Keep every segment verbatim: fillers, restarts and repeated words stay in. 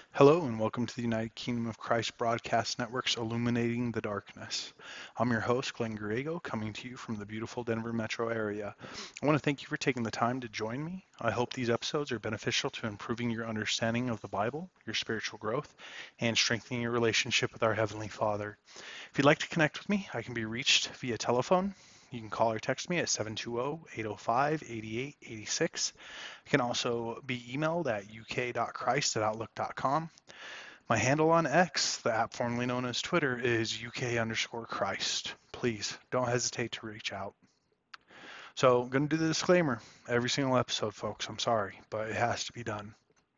Hello and welcome to the United Kingdom of Christ Broadcast Network's Illuminating the Darkness. I'm your host, Glenn Griego, coming to you from the beautiful Denver metro area. I want to thank you for taking the time to join me. I hope these episodes are beneficial to improving your understanding of the Bible, your spiritual growth, and strengthening your relationship with our Heavenly Father. If you'd like to connect with me, I can be reached via telephone. You can call or text me at seven two zero, eight zero five, eight eight eight six. You can also be emailed at u k dot christ at outlook dot com. My handle on X, the app formerly known as Twitter, is U K underscore Christ. Please don't hesitate to reach out. So I'm going to do the disclaimer every single episode, folks. I'm sorry, but it has to be done.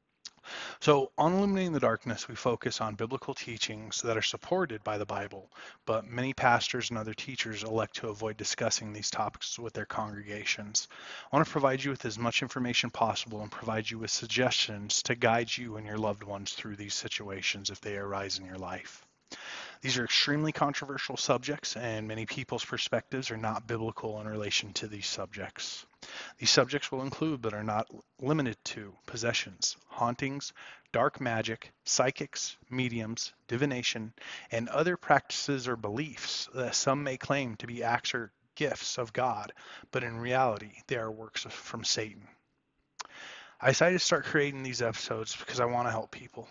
So on Illuminating the Darkness, we focus on biblical teachings that are supported by the Bible, but many pastors and other teachers elect to avoid discussing these topics with their congregations. I want to provide you with as much information possible and provide you with suggestions to guide you and your loved ones through these situations if they arise in your life. These are extremely controversial subjects, and many people's perspectives are not biblical in relation to these subjects. These subjects will include, but are not limited to, possessions, hauntings, dark magic, psychics, mediums, divination, and other practices or beliefs that some may claim to be acts or gifts of God, but in reality, they are works from Satan. I decided to start creating these episodes because I want to help people.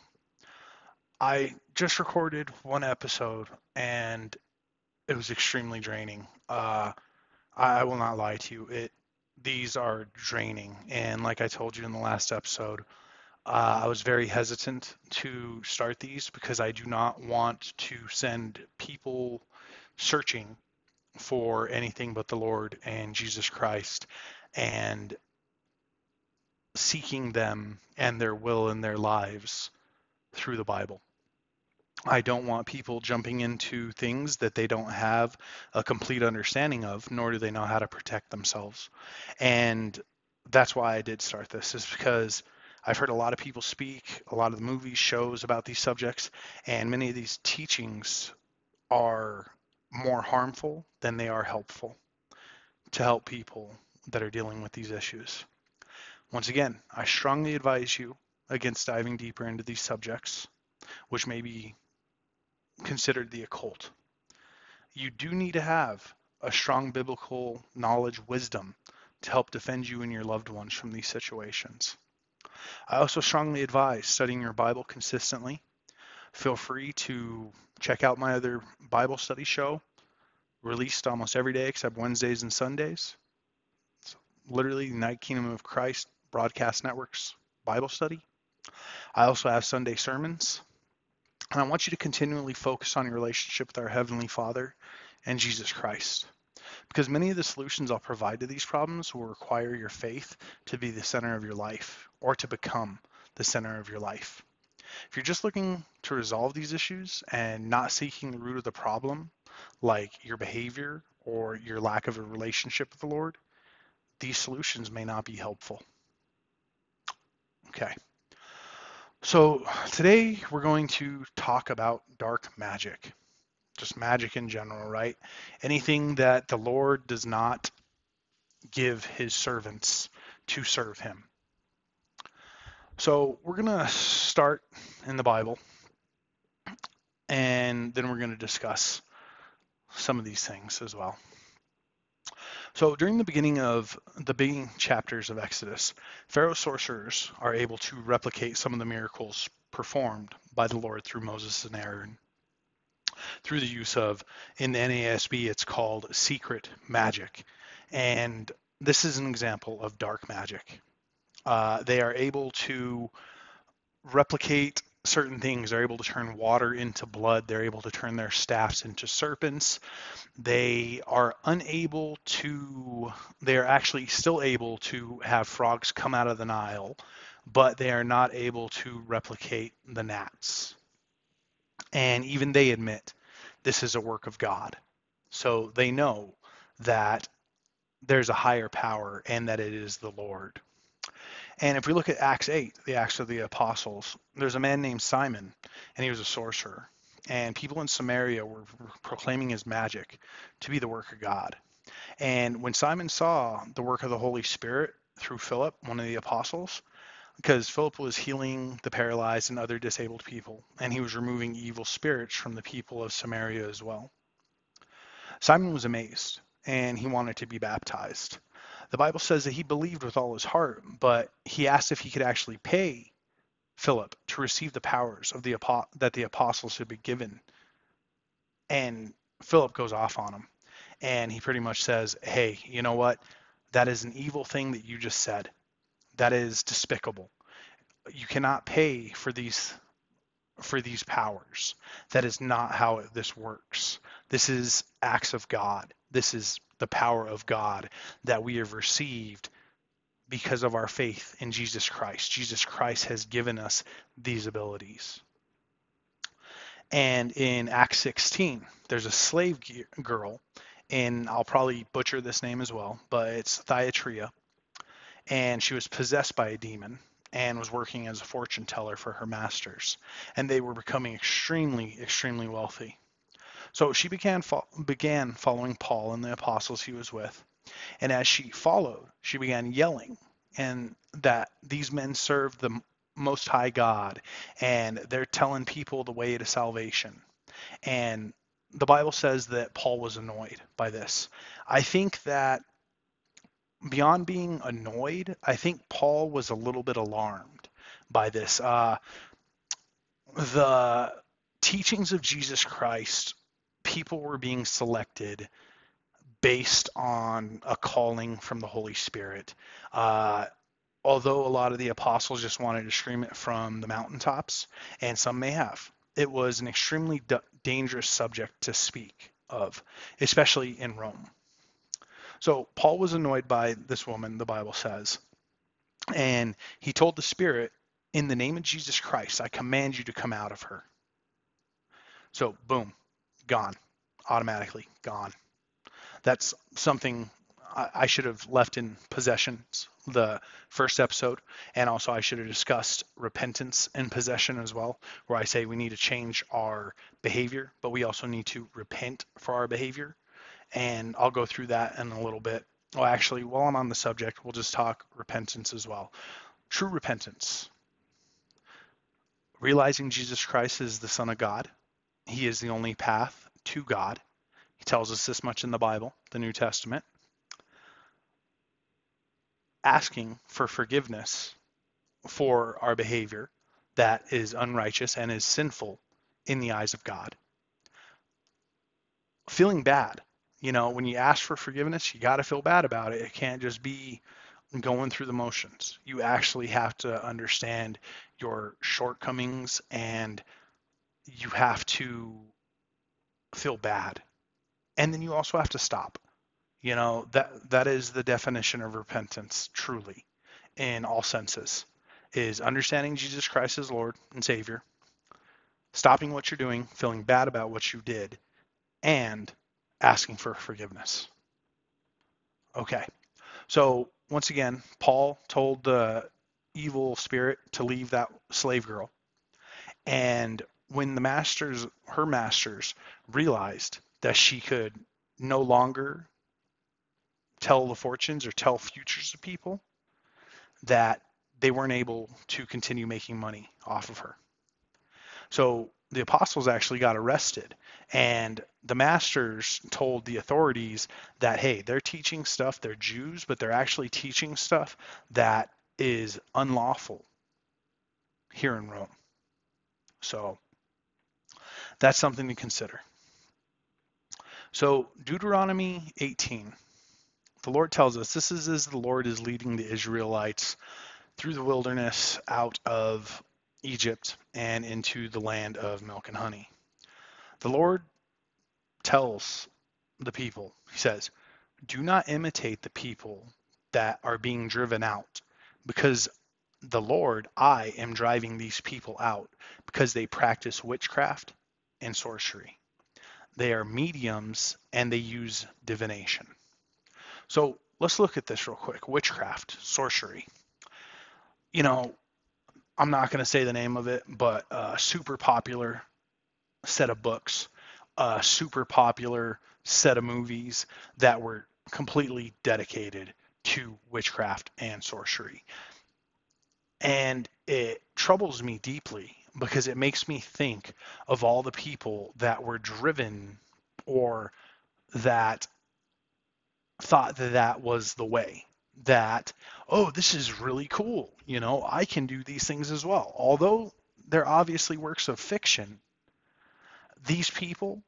I just recorded one episode and it was extremely draining. Uh, I, I will not lie to you. It these are draining, and like I told you in the last episode, uh, I was very hesitant to start these because I do not want to send people searching for anything but the Lord and Jesus Christ and seeking them and their will in their lives through the Bible. I don't want people jumping into things that they don't have a complete understanding of, nor do they know how to protect themselves. And that's why I did start this, is because I've heard a lot of people speak, a lot of the movies, shows about these subjects, and many of these teachings are more harmful than they are helpful to help people that are dealing with these issues. Once again, I strongly advise you against diving deeper into these subjects, which may be considered the occult. You do need to have a strong biblical knowledge, wisdom to help defend you and your loved ones from these situations. I also strongly advise studying your Bible consistently. Feel free to check out my other Bible study show, released almost every day except Wednesdays and Sundays. It's literally United Kingdom of Christ Broadcast Network's Bible study. I also have Sunday sermons. And I want you to continually focus on your relationship with our Heavenly Father and Jesus Christ. Because many of the solutions I'll provide to these problems will require your faith to be the center of your life or to become the center of your life. If you're just looking to resolve these issues and not seeking the root of the problem, like your behavior or your lack of a relationship with the Lord, these solutions may not be helpful. Okay. So today we're going to talk about dark magic, just magic in general, right? Anything that the Lord does not give his servants to serve him. So we're going to start in the Bible, and then we're going to discuss some of these things as well. So during the beginning of the beginning chapters of Exodus, Pharaoh's sorcerers are able to replicate some of the miracles performed by the Lord through Moses and Aaron through the use of, in the N A S B, it's called secret magic. And this is an example of dark magic. Uh, they are able to replicate certain things. They're able to turn water into blood. They're able to turn their staffs into serpents. They are unable to, they are actually still able to have frogs come out of the Nile, but they are not able to replicate the gnats. And even they admit this is a work of God. So they know that there's a higher power and that it is the Lord. And if we look at Acts eight, the Acts of the Apostles, there's a man named Simon, and he was a sorcerer. And people in Samaria were proclaiming his magic to be the work of God. And when Simon saw the work of the Holy Spirit through Philip, one of the apostles, because Philip was healing the paralyzed and other disabled people, and he was removing evil spirits from the people of Samaria as well. Simon was amazed, and he wanted to be baptized. The Bible says that he believed with all his heart, but he asked if he could actually pay Philip to receive the powers of the that the apostles had been given. And Philip goes off on him, and he pretty much says, hey, you know what? That is an evil thing that you just said. That is despicable. You cannot pay for these for these powers. That is not how this works. This is acts of God. This is the power of God that we have received because of our faith in Jesus Christ. Jesus Christ has given us these abilities. And in Acts sixteen, there's a slave girl, and I'll probably butcher this name as well, but it's Thyatira, and she was possessed by a demon and was working as a fortune teller for her masters, and they were becoming extremely, extremely wealthy. So she began fo- began following Paul and the apostles he was with, and as she followed, she began yelling, and that these men served the Most High God, and they're telling people the way to salvation. And the Bible says that Paul was annoyed by this. I think that beyond being annoyed, I think Paul was a little bit alarmed by this. Uh, the teachings of Jesus Christ, people were being selected based on a calling from the Holy Spirit. Uh, although a lot of the apostles just wanted to scream it from the mountaintops, and some may have, it was an extremely d- dangerous subject to speak of, especially in Rome. So Paul was annoyed by this woman, the Bible says, and he told the Spirit, in the name of Jesus Christ, I command you to come out of her. So boom, gone, automatically gone. That's something I should have left in possessions the first episode, and also I should have discussed repentance and possession as well, where I say we need to change our behavior, but we also need to repent for our behavior. And I'll go through that in a little bit. Well, actually, while I'm on the subject, we'll just talk repentance as well. True repentance. Realizing Jesus Christ is the Son of God. He is the only path to God. He tells us this much in the Bible, the New Testament. Asking for forgiveness for our behavior that is unrighteous and is sinful in the eyes of God. Feeling bad. You know, when you ask for forgiveness, you got to feel bad about it. It can't just be going through the motions. You actually have to understand your shortcomings, and you have to feel bad. And then you also have to stop. You know, that that is the definition of repentance, truly, in all senses, is understanding Jesus Christ as Lord and Savior, stopping what you're doing, feeling bad about what you did, and asking for forgiveness. Okay, so once again, Paul told the evil spirit to leave that slave girl. And when the masters, her masters, realized that she could no longer tell the fortunes or tell futures of people, that they weren't able to continue making money off of her. So the apostles actually got arrested, and the masters told the authorities that, hey, they're teaching stuff, they're Jews, but they're actually teaching stuff that is unlawful here in Rome. So that's something to consider. So Deuteronomy eighteen, the Lord tells us this is as the Lord is leading the Israelites through the wilderness out of Egypt and into the land of milk and honey. The Lord tells the people, he says, do not imitate the people that are being driven out, because the Lord, I am driving these people out because they practice witchcraft and sorcery. They are mediums and they use divination. So let's look at this real quick. Witchcraft, sorcery. You know, I'm not going to say the name of it, but a super popular set of books, a super popular set of movies that were completely dedicated to witchcraft and sorcery. And it troubles me deeply because it makes me think of all the people that were driven or that thought that that was the way. That, oh, this is really cool. You know, I can do these things as well. Although they're obviously works of fiction, these people,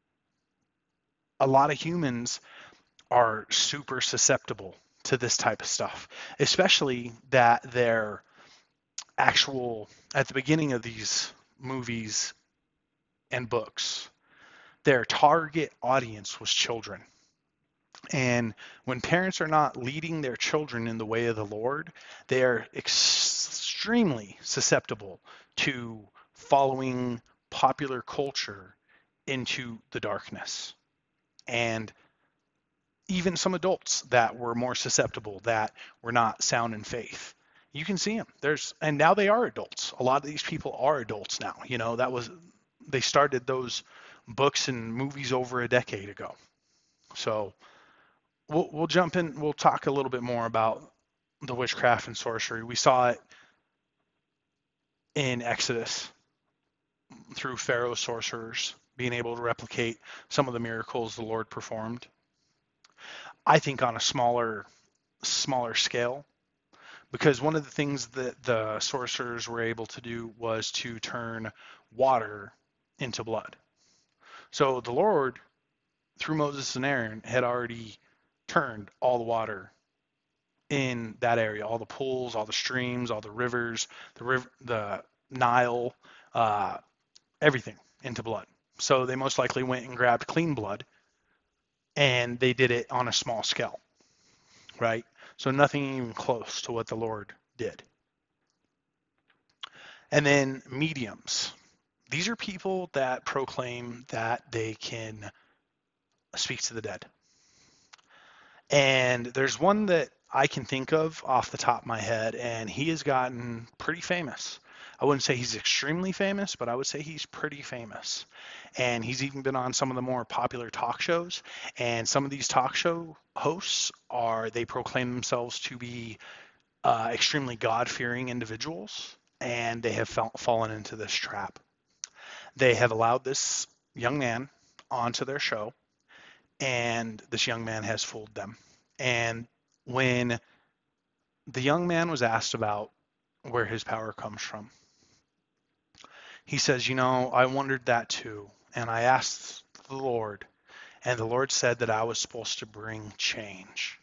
a lot of humans are super susceptible to this type of stuff, especially that they're actual, at the beginning of these movies and books, their target audience was children. And when parents are not leading their children in the way of the Lord, they are extremely susceptible to following popular culture into the darkness. And even some adults that were more susceptible, that were not sound in faith. You can see them. There's, and now they are adults. A lot of these people are adults now. You know, that was, they started those books and movies over a decade ago. So we'll we'll jump in. We'll talk a little bit more about the witchcraft and sorcery. We saw it in Exodus through Pharaoh's sorcerers being able to replicate some of the miracles the Lord performed. I think on a smaller smaller scale, because one of the things that the sorcerers were able to do was to turn water into blood. So the Lord, through Moses and Aaron, had already turned all the water in that area, all the pools, all the streams, all the rivers, the river, the Nile, uh, everything into blood. So they most likely went and grabbed clean blood, and they did it on a small scale, right? So nothing even close to what the Lord did. And then mediums. These are people that proclaim that they can speak to the dead. And there's one that I can think of off the top of my head, and he has gotten pretty famous. I wouldn't say he's extremely famous, but I would say he's pretty famous. And he's even been on some of the more popular talk shows. And some of these talk show hosts are, they proclaim themselves to be uh, extremely God-fearing individuals, and they have fell, fallen into this trap. They have allowed this young man onto their show, and this young man has fooled them. And when the young man was asked about where his power comes from, he says, you know, I wondered that too. And I asked the Lord, and the Lord said that I was supposed to bring change.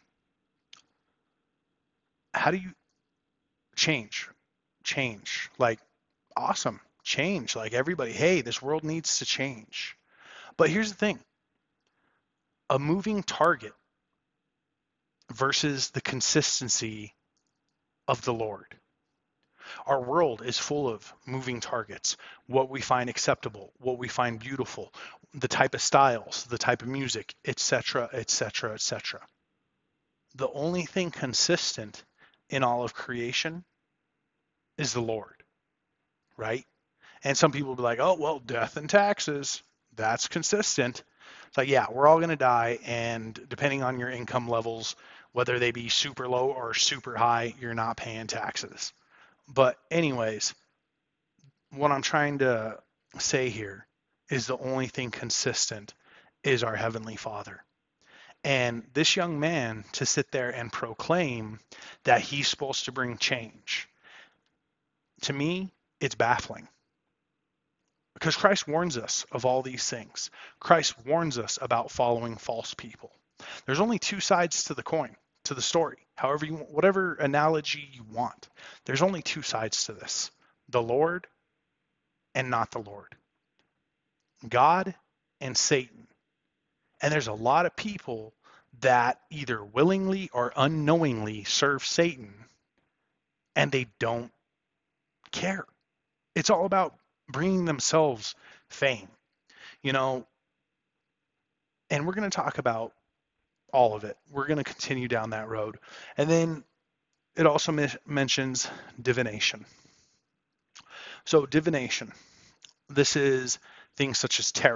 How do you change? Change. Like, awesome. Change. Like everybody, hey, this world needs to change. But here's the thing. A moving target versus the consistency of the Lord. Our world is full of moving targets, what we find acceptable, what we find beautiful, the type of styles, the type of music, et cetera, et cetera, et cetera. The only thing consistent in all of creation is the Lord, right? And some people will be like, oh, well, death and taxes, that's consistent. It's like, yeah, we're all going to die, and depending on your income levels, whether they be super low or super high, you're not paying taxes. But anyways, what I'm trying to say here is the only thing consistent is our Heavenly Father. And this young man to sit there and proclaim that he's supposed to bring change, to me, it's baffling. Because Christ warns us of all these things. Christ warns us about following false people. There's only two sides to the coin, to the story. However you, whatever analogy you want. There's only two sides to this. The Lord and not the Lord. God and Satan. And there's a lot of people that either willingly or unknowingly serve Satan, and they don't care. It's all about bringing themselves fame, you know, and we're going to talk about all of it. We're going to continue down that road. And then it also mi- mentions divination. So divination, this is things such as tarot.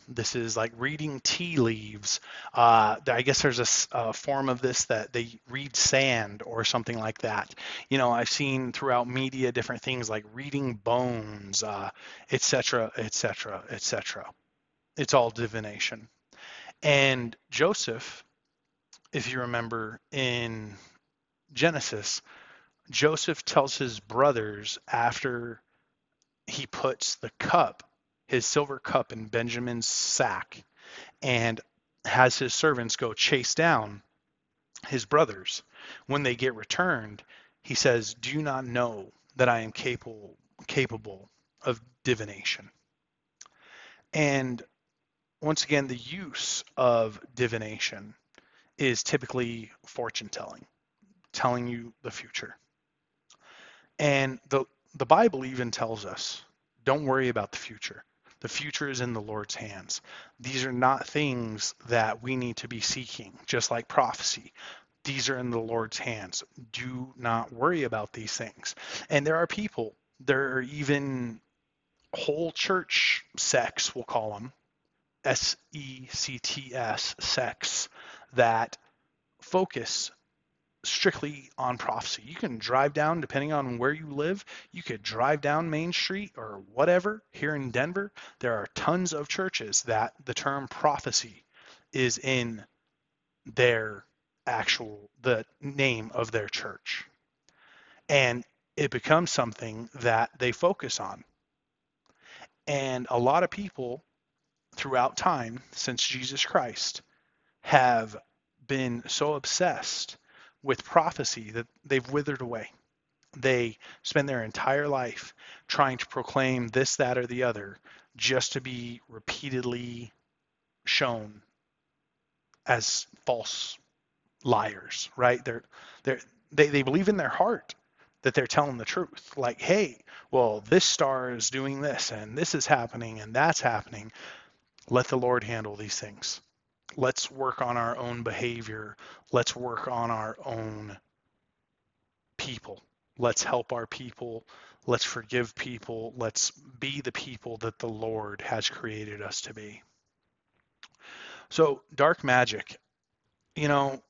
This is like reading tea leaves. Uh, I guess there's a, s- a form of this that they read sand or something like that. You know, I've seen throughout media different things like reading bones, uh, et cetera, et cetera, et cetera. It's all divination. And Joseph, if you remember in Genesis, Joseph tells his brothers after he puts the cup, his silver cup, in Benjamin's sack and has his servants go chase down his brothers. When they get returned, he says, "Do you not know that I am capable capable of divination?" And once again, the use of divination is typically fortune telling, telling you the future. And the the Bible even tells us, don't worry about the future. The future is in the Lord's hands. These are not things that we need to be seeking, just like prophecy. These are in the Lord's hands. Do not worry about these things. And there are people, there are even whole church sects, we'll call them, S E C T S, sects, that focus strictly on prophecy. You can drive down, depending on where you live, you could drive down Main Street or whatever here in Denver. There are tons of churches that the term prophecy is in their actual, the name of their church. And it becomes something that they focus on. And a lot of people throughout time since Jesus Christ have been so obsessed with prophecy that they've withered away. They spend their entire life trying to proclaim this, that, or the other just to be repeatedly shown as false liars, right? They're, they're, they, they believe in their heart that they're telling the truth. Like, hey, well, this star is doing this, and this is happening, and that's happening. Let the Lord handle these things. Let's work on our own behavior. Let's work on our own people. Let's help our people. Let's forgive people. Let's be the people that the Lord has created us to be. So, dark magic, you know,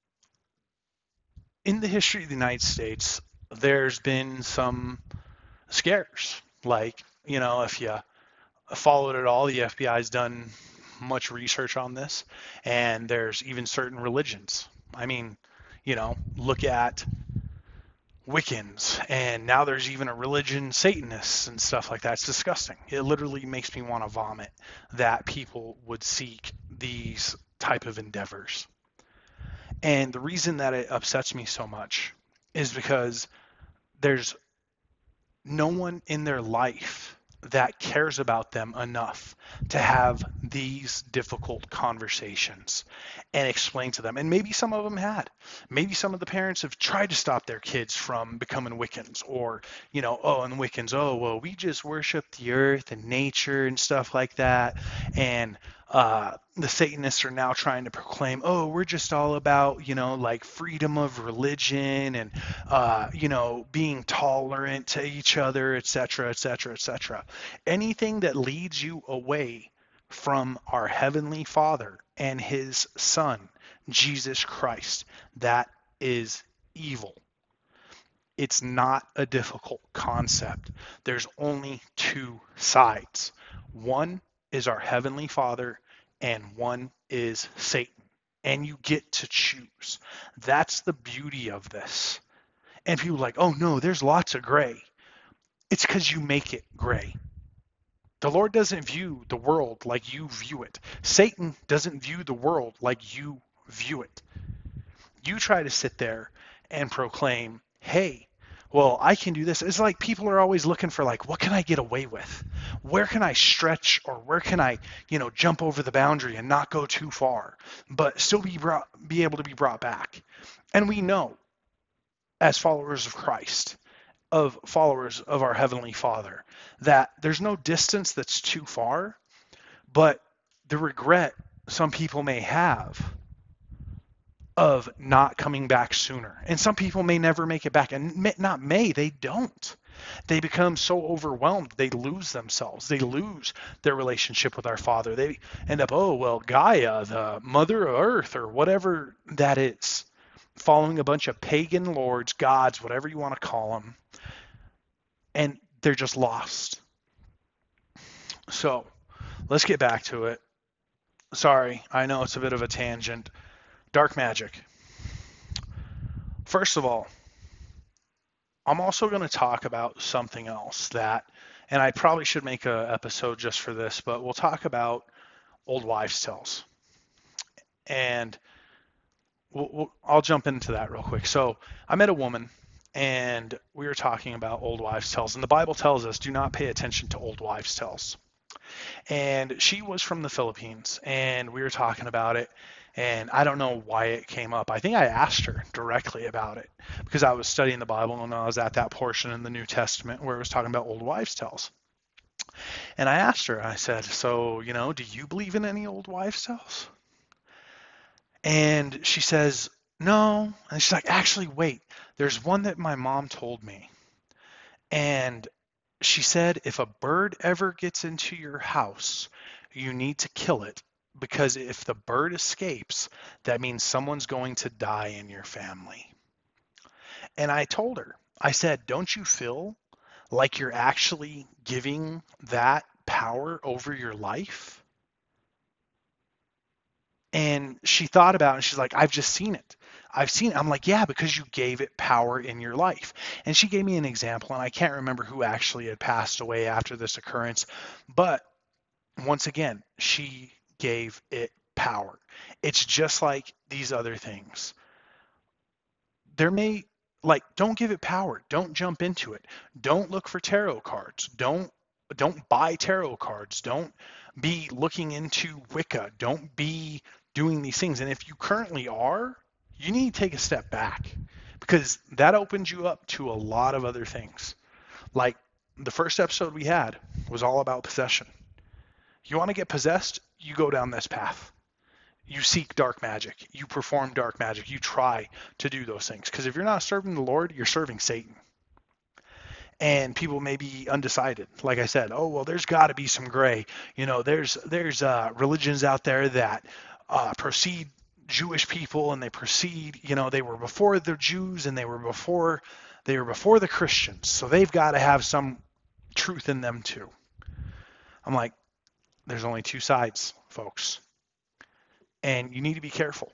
in the history of the United States, there's been some scares. Like, you know, if you followed it all, the F B I's done much research on this, and there's even certain religions. I mean, you know, look at Wiccans, and now there's even a religion, Satanists and stuff like that. It's disgusting. It literally makes me want to vomit that people would seek these type of endeavors. And the reason that it upsets me so much is because there's no one in their life that cares about them enough to have these difficult conversations and explain to them. And maybe some of them had. Maybe some of the parents have tried to stop their kids from becoming Wiccans, or, you know, oh, and the Wiccans, oh, well, we just worship the earth and nature and stuff like that. And uh, the Satanists are now trying to proclaim, oh, we're just all about, you know, like freedom of religion and, uh, you know, being tolerant to each other, et cetera, et cetera, et cetera. Anything that leads you away from our Heavenly Father and His Son, Jesus Christ, that is evil. It's not a difficult concept. There's only two sides. One is our Heavenly Father, and one is Satan. And you get to choose. That's the beauty of this. And people are like, oh no, there's lots of gray. It's because you make it gray. The Lord doesn't view the world like you view it. Satan doesn't view the world like you view it. You try to sit there and proclaim, hey, well, I can do this. It's like people are always looking for, like, what can I get away with? Where can I stretch, or where can I, you know, jump over the boundary and not go too far, but still be brought, be able to be brought back? And we know, as followers of Christ, of followers of our Heavenly Father, that there's no distance that's too far, but the regret some people may have of not coming back sooner. And some people may never make it back, and may, not may, they don't. They become so overwhelmed, they lose themselves. They lose their relationship with our Father. They end up, oh, well, Gaia, the mother of earth, or whatever that is, following a bunch of pagan lords, gods, whatever you want to call them, and they're just lost. So let's get back to it. Sorry, I know it's a bit of a tangent. Dark magic. First of all, I'm also going to talk about something else that, and I probably should make an episode just for this, but we'll talk about old wives' tales. And we'll, we'll, I'll jump into that real quick. So I met a woman, and we were talking about old wives' tales. And the Bible tells us, do not pay attention to old wives' tales. And she was from the Philippines, and we were talking about it. And I don't know why it came up. I think I asked her directly about it because I was studying the Bible and I was at that portion in the New Testament where it was talking about old wives' tales. And I asked her, I said, so, you know, do you believe in any old wives' tales? And she says, no. And she's like, actually, wait, there's one that my mom told me. And she said, if a bird ever gets into your house, you need to kill it. Because if the bird escapes, that means someone's going to die in your family. And I told her, I said, don't you feel like you're actually giving that power over your life? And she thought about it and she's like, I've just seen it. I've seen it. I'm like, yeah, because you gave it power in your life. And she gave me an example, and I can't remember who actually had passed away after this occurrence. But once again, she gave it power. It's just like these other things. There may, like, don't give it power. Don't jump into it. Don't look for tarot cards. Don't don't buy tarot cards. Don't be looking into Wicca. Don't be doing these things. And if you currently are, you need to take a step back because that opens you up to a lot of other things. Like the first episode we had was all about possession. You want to get possessed, you go down this path. You seek dark magic. You perform dark magic. You try to do those things. Because if you're not serving the Lord, you're serving Satan. And people may be undecided. Like I said, oh, well, there's got to be some gray. You know, there's there's uh, religions out there that uh, proceed Jewish people, and they proceed, you know, they were before the Jews, and they were before they were before the Christians. So they've got to have some truth in them too. I'm like, there's only two sides, folks. And you need to be careful.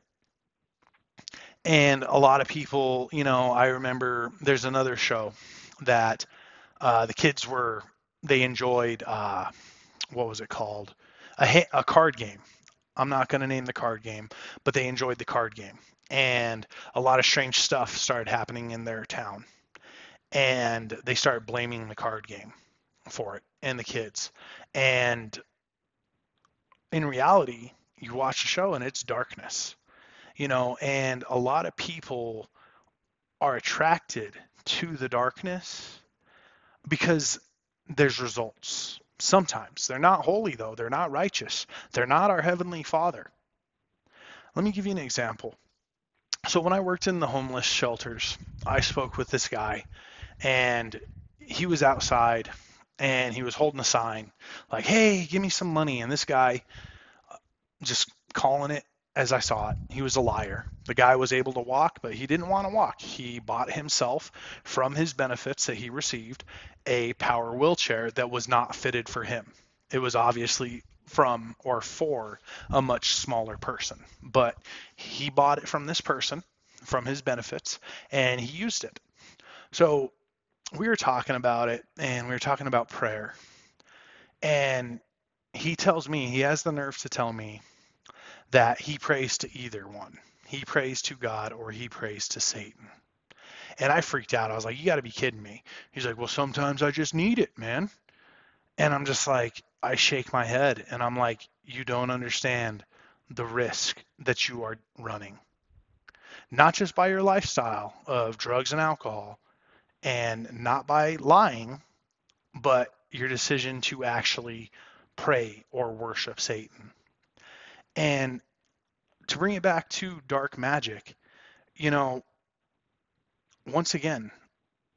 And a lot of people, you know, I remember there's another show that uh, the kids were, they enjoyed, uh, what was it called? A, ha- a card game. I'm not going to name the card game, but they enjoyed the card game. And a lot of strange stuff started happening in their town. And they started blaming the card game for it and the kids. And in reality, you watch the show and it's darkness, you know, and a lot of people are attracted to the darkness because there's results. Sometimes they're not holy though. They're not righteous. They're not our Heavenly Father. Let me give you an example. So when I worked in the homeless shelters, I spoke with this guy and he was outside and he was holding a sign like, hey, give me some money. And this guy, just calling it as I saw it, he was a liar. The guy was able to walk, but he didn't want to walk. He bought himself, from his benefits that he received, a power wheelchair that was not fitted for him. It was obviously from or for a much smaller person, but he bought it from this person, from his benefits, and he used it. So we were talking about it, and we were talking about prayer, and he tells me, he has the nerve to tell me that he prays to either one. He prays to God or he prays to Satan. And I freaked out. I was like, you got to be kidding me. He's like, well, sometimes I just need it, man. And I'm just like, I shake my head and I'm like, you don't understand the risk that you are running. Not just by your lifestyle of drugs and alcohol and not by lying, but your decision to actually pray or worship Satan. And to bring it back to dark magic, you know, once again,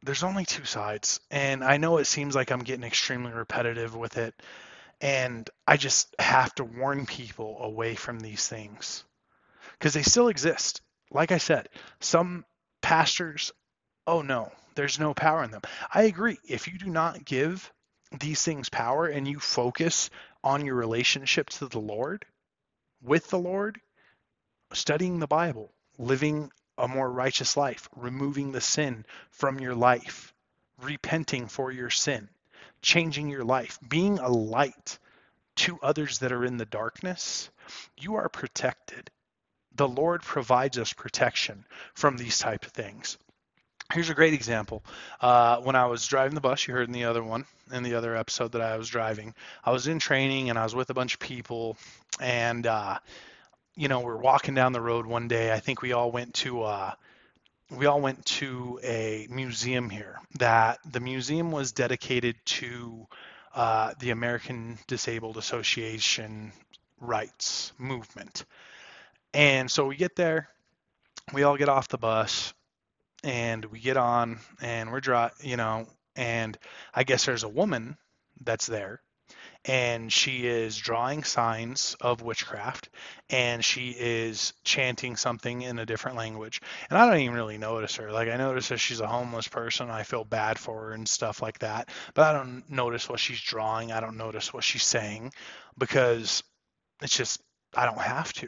there's only two sides. And I know it seems like I'm getting extremely repetitive with it. And I just have to warn people away from these things because they still exist. Like I said, some pastors, oh no, there's no power in them. I agree. If you do not give these things power and you focus on your relationship to the Lord, with the Lord, studying the Bible, living a more righteous life, removing the sin from your life, repenting for your sin, changing your life, being a light to others that are in the darkness, you are protected. The Lord provides us protection from these type of things. Here's a great example. Uh, when I was driving the bus, you heard in the other one, in the other episode that I was driving, I was in training and I was with a bunch of people, and uh, you know, we're walking down the road one day. I think we all went to uh, we all went to a museum here. That the museum was dedicated to uh, the American Disabled Association rights movement. And so we get there, we all get off the bus, and we get on, and we're dry, you know, and I guess there's a woman that's there, and she is drawing signs of witchcraft, and she is chanting something in a different language. And I don't even really notice her. Like, I notice that she's a homeless person. I feel bad for her and stuff like that. But I don't notice what she's drawing. I don't notice what she's saying because it's just, I don't have to.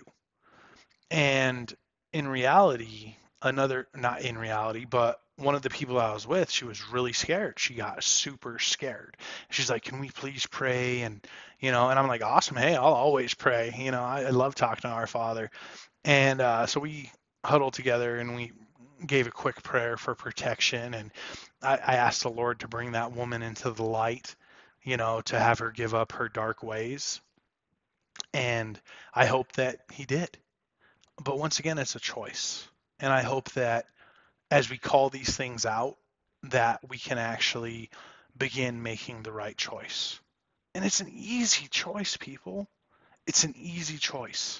And in reality, another, not in reality, but one of the people I was with, she was really scared. She got super scared. She's like, "Can we please pray?" And, you know, and I'm like, "Awesome. Hey, I'll always pray." You know, I, I love talking to our Father. And uh, so we huddled together and we gave a quick prayer for protection. And I, I asked the Lord to bring that woman into the light, you know, to have her give up her dark ways. And I hope that He did. But once again, it's a choice. And I hope that as we call these things out, that we can actually begin making the right choice. And it's an easy choice, people. It's an easy choice.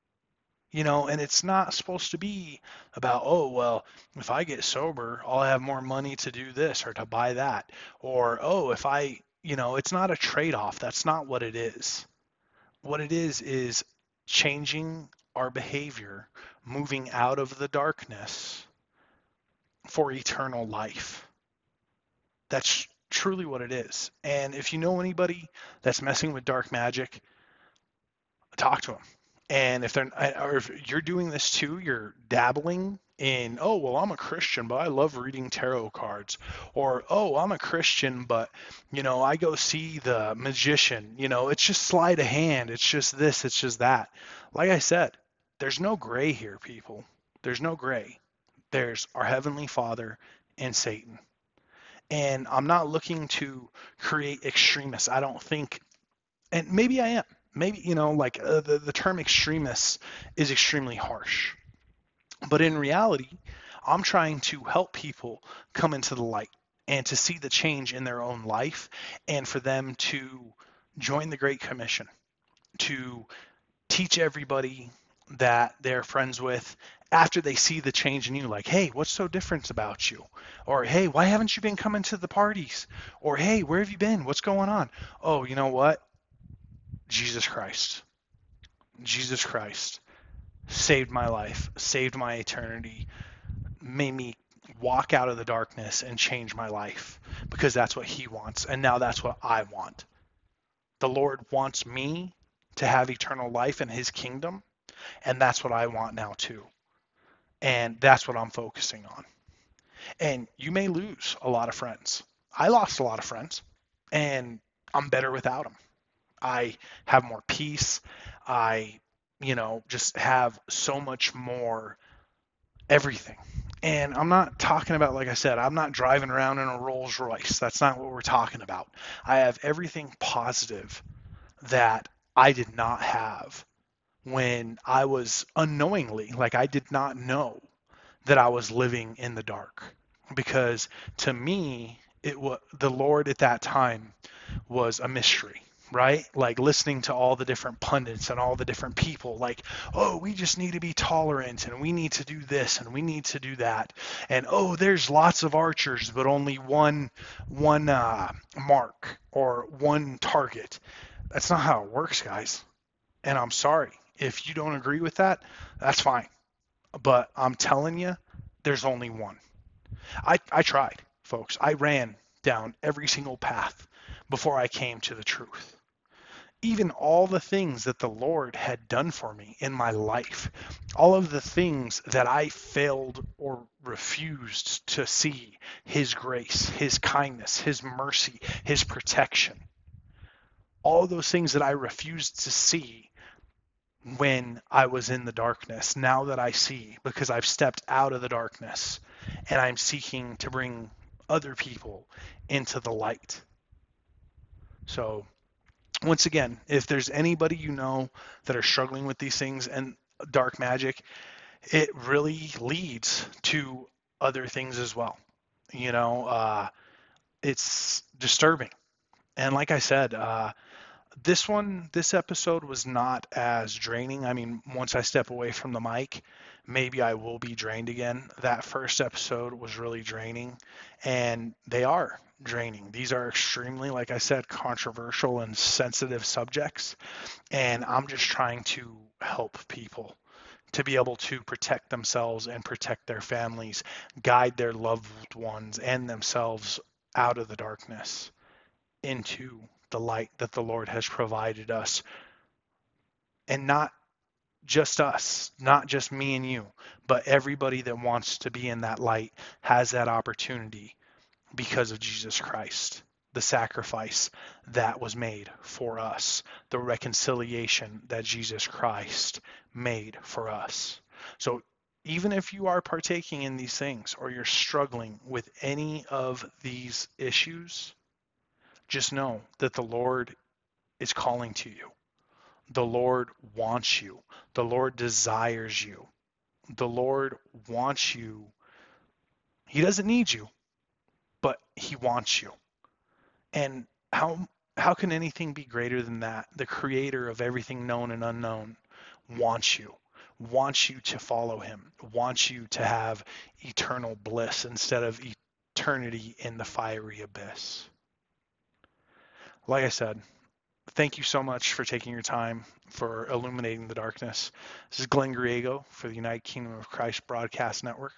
You know, and it's not supposed to be about, oh, well, if I get sober, I'll have more money to do this or to buy that. Or, oh, if I, you know, it's not a trade off. That's not what it is. What it is is changing our behavior, moving out of the darkness for eternal life. That's truly what it is. And if you know anybody that's messing with dark magic, talk to them. And if they're, or if you're doing this too, you're dabbling in, oh, well, I'm a Christian, but I love reading tarot cards. Or, oh, I'm a Christian, but, you know, I go see the magician. You know, it's just sleight of hand. It's just this, it's just that. Like I said, there's no gray here, people. There's no gray. There's our Heavenly Father and Satan. And I'm not looking to create extremists. I don't think, and maybe I am. Maybe, you know, like uh, the, the term extremists is extremely harsh. But in reality, I'm trying to help people come into the light and to see the change in their own life and for them to join the Great Commission, to teach everybody that they're friends with after they see the change in you, like, hey, what's so different about you? Or, hey, why haven't you been coming to the parties? Or, hey, where have you been? What's going on? Oh, you know what? Jesus Christ. Jesus Christ saved my life, saved my eternity, made me walk out of the darkness and change my life because that's what He wants. And now that's what I want. The Lord wants me to have eternal life in His kingdom. And that's what I want now too. And that's what I'm focusing on. And you may lose a lot of friends. I lost a lot of friends, and I'm better without them. I have more peace. I, you know, just have so much more everything. And I'm not talking about, like I said, I'm not driving around in a Rolls Royce. That's not what we're talking about. I have everything positive that I did not have when I was unknowingly, like I did not know that I was living in the dark. Because to me, it was the Lord at that time was a mystery right? Like listening to all the different pundits and all the different people, like, oh, we just need to be tolerant and we need to do this and we need to do that. And oh, there's lots of archers, but only one one uh, mark or one target. That's not how it works, guys. And I'm sorry. If you don't agree with that, that's fine. But I'm telling you, there's only one. I, I tried, folks. I ran down every single path before I came to the truth. Even all the things that the Lord had done for me in my life, all of the things that I failed or refused to see, His grace, His kindness, His mercy, His protection, all of those things that I refused to see when I was in the darkness, now that I see, because I've stepped out of the darkness and I'm seeking to bring other people into the light. So once again, if there's anybody you know that are struggling with these things and dark magic, it really leads to other things as well. You know, uh, it's disturbing. And like I said, uh, this one, this episode was not as draining. I mean, once I step away from the mic, maybe I will be drained again. That first episode was really draining, and they are draining. These are extremely, like I said, controversial and sensitive subjects, and I'm just trying to help people to be able to protect themselves and protect their families, guide their loved ones and themselves out of the darkness into the light that the Lord has provided us. And not just us, not just me and you, but everybody that wants to be in that light has that opportunity because of Jesus Christ, the sacrifice that was made for us, the reconciliation that Jesus Christ made for us. So even if you are partaking in these things or you're struggling with any of these issues, just know that the Lord is calling to you. The Lord wants you. The Lord desires you. The Lord wants you. He doesn't need you, but He wants you. And how how can anything be greater than that? The creator of everything known and unknown wants you. Wants you to follow Him. Wants you to have eternal bliss instead of eternity in the fiery abyss. Like I said, thank you so much for taking your time for illuminating the darkness. This is Glenn Griego for the United Kingdom of Christ Broadcast Network.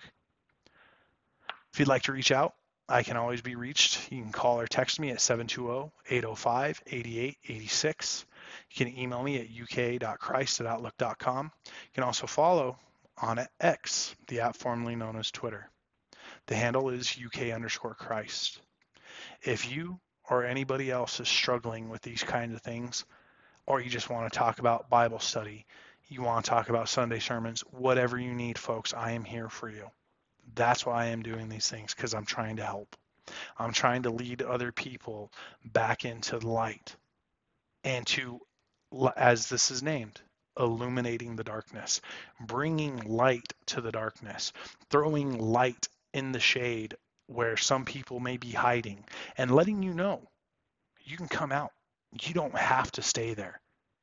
If you'd like to reach out, I can always be reached. You can call or text me at seven two zero, eight zero five, eight eight eight six. You can email me at u k dot christ at outlook dot com. You can also follow on X, the app formerly known as Twitter. The handle is U K underscore Christ. If you or anybody else is struggling with these kinds of things, or you just want to talk about Bible study, you want to talk about Sunday sermons, whatever you need, folks, I am here for you. That's why I am doing these things, because I'm trying to help. I'm trying to lead other people back into the light and to, as this is named, illuminating the darkness, bringing light to the darkness, throwing light in the shade where some people may be hiding, and letting you know you can come out. You don't have to stay there.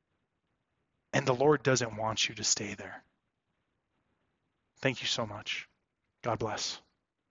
And the Lord doesn't want you to stay there. Thank you so much. God bless.